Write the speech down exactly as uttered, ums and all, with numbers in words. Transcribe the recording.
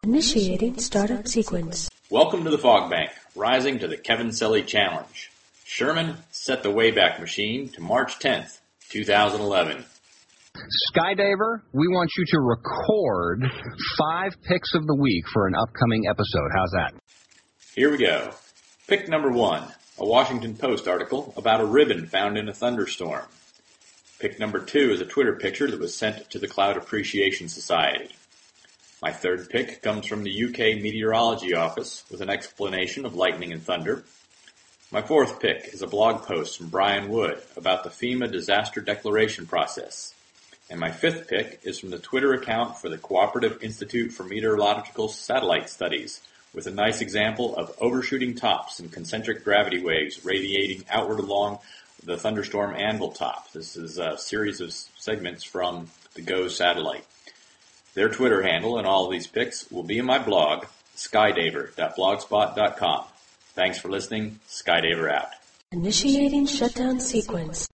Initiating startup sequence. Welcome to the Fog Bank, rising to the Kevin Selly Challenge. Sherman set the Wayback Machine to March tenth, twenty eleven. Skydiver, we want you to record five picks of the week for an upcoming episode. How's that? Here we go. Pick number one, a Washington Post article about a ribbon found in a thunderstorm. Pick number two is a Twitter picture that was sent to the Cloud Appreciation Society. My third pick comes from the U K Meteorology Office with an explanation of lightning and thunder. My fourth pick is a blog post from Brian Wood about the FEMA disaster declaration process. And my fifth pick is from the Twitter account for the Cooperative Institute for Meteorological Satellite Studies with a nice example of overshooting tops and concentric gravity waves radiating outward along the thunderstorm anvil top. This is a series of segments from the GOES satellite. Their Twitter handle and all of these picks will be in my blog, skydaver dot blogspot dot com. Thanks for listening. Skydaver out. Initiating shutdown sequence.